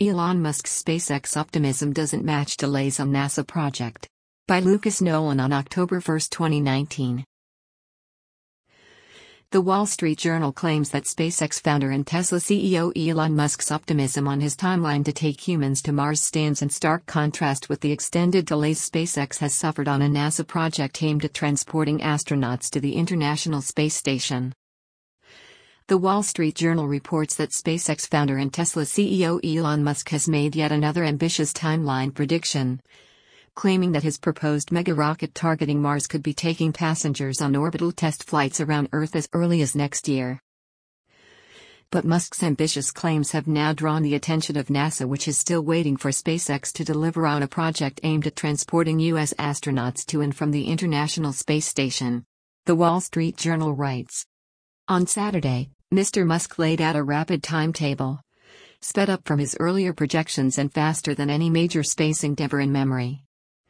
Elon Musk's SpaceX optimism doesn't match delays on NASA project. By Lucas Nolan on October 1, 2019. The Wall Street Journal claims that SpaceX founder and Tesla CEO Elon Musk's optimism on his timeline to take humans to Mars stands in stark contrast with the extended delays SpaceX has suffered on a NASA project aimed at transporting astronauts to the International Space Station. The Wall Street Journal reports that SpaceX founder and Tesla CEO Elon Musk has made yet another ambitious timeline prediction, claiming that his proposed mega-rocket targeting Mars could be taking passengers on orbital test flights around Earth as early as next year. But Musk's ambitious claims have now drawn the attention of NASA, which is still waiting for SpaceX to deliver on a project aimed at transporting U.S. astronauts to and from the International Space Station. The Wall Street Journal writes. On Saturday, Mr. Musk laid out a rapid timetable, sped up from his earlier projections and faster than any major space endeavor in memory.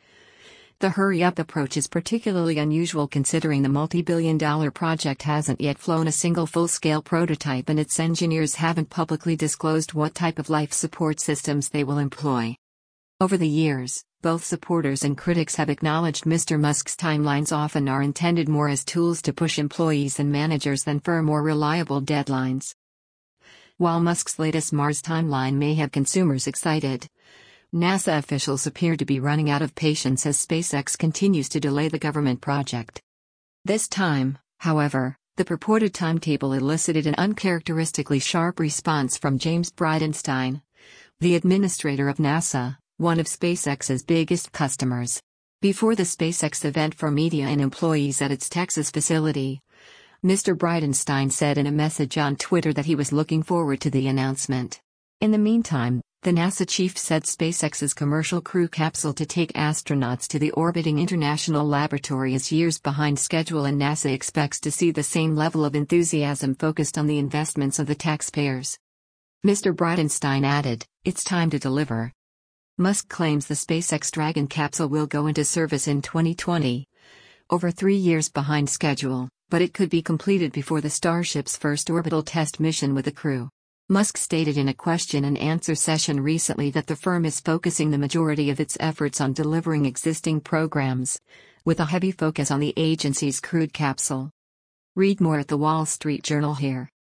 The hurry-up approach is particularly unusual considering the multi-billion-dollar project hasn't yet flown a single full-scale prototype and its engineers haven't publicly disclosed what type of life support systems they will employ. Over the years, both supporters and critics have acknowledged Mr. Musk's timelines often are intended more as tools to push employees and managers than firm or reliable deadlines. While Musk's latest Mars timeline may have consumers excited, NASA officials appear to be running out of patience as SpaceX continues to delay the government project. This time, however, the purported timetable elicited an uncharacteristically sharp response from James Bridenstine, the administrator of NASA, one of SpaceX's biggest customers. Before the SpaceX event for media and employees at its Texas facility, Mr. Bridenstine said in a message on Twitter that he was looking forward to the announcement. In the meantime, the NASA chief said SpaceX's commercial Crew capsule to take astronauts to the orbiting International Laboratory is years behind schedule, and NASA expects to see the same level of enthusiasm focused on the investments of the taxpayers. Mr. Bridenstine added, "It's time to deliver." Musk claims the SpaceX Dragon capsule will go into service in 2020, over 3 years behind schedule, but it could be completed before the Starship's first orbital test mission with a crew. Musk stated in a question-and-answer session recently that the firm is focusing the majority of its efforts on delivering existing programs, with a heavy focus on the agency's crewed capsule. Read more at The Wall Street Journal here.